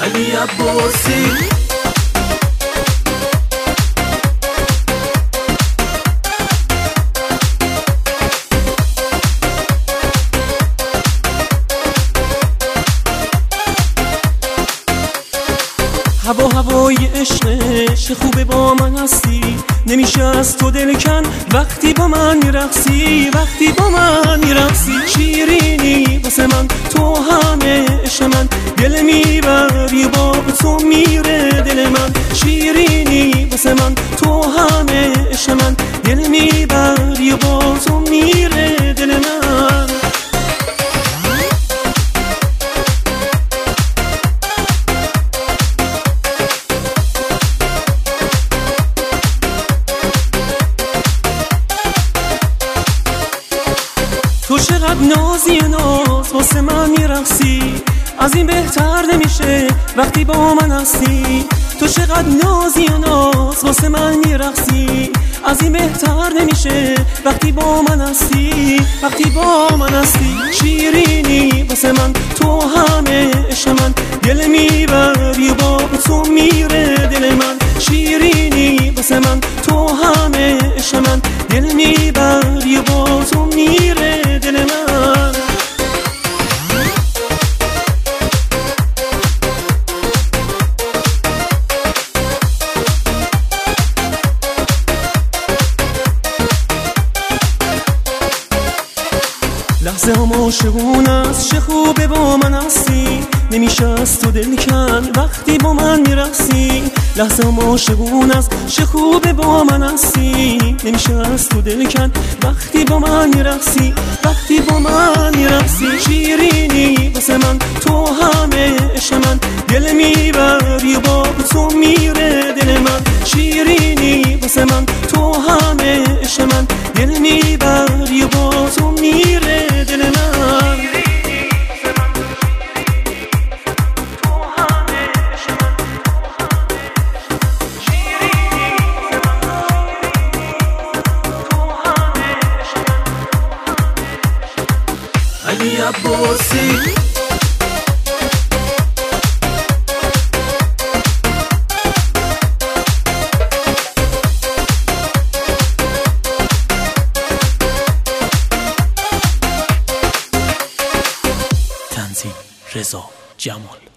علی عباسی. هوای عشق چه خوبه با من هستی، نمیشه از تو دل کن وقتی با من میرقصی، وقتی با من میرقصی. شیرینی واسه من تو همه عشق من، دل میبری با تو میره دل من. شیرینی واسه من تو همه عشق من، دل میبری با تو میره دل من. تو چقدر نازی ناز واسه من میرقصی، از این بهتر نمیشه وقتی با من هستی. تو چقدر نازی ناز واسه من میرقصی، از این بهتر نمیشه وقتی با من هستی، وقتی با من هستی. شیرینی واسه من تو همه عشق من، دل میبری با تو میره دل من. شیرینی واسه من تو همه عشق من، دل میبری با تو میره دل من. لحظه هم عاشقون است، چه خوبه با من هستی، نمیشه از تو دل کن وقتی با من میرقصی. لحظه هم عاشقون است، چه خوبه با من هستی، نمیشه از تو دل کن وقتی با من میرقصی، وقتی با من میرقصی. شیرینی واسه من تو همه عشق من، دل میبری با تو میره دل من. شیرینی واسه من تو همه عشق من، دل میبری با تو میره دل من. علی عباسی. تنظیم رضا جمال.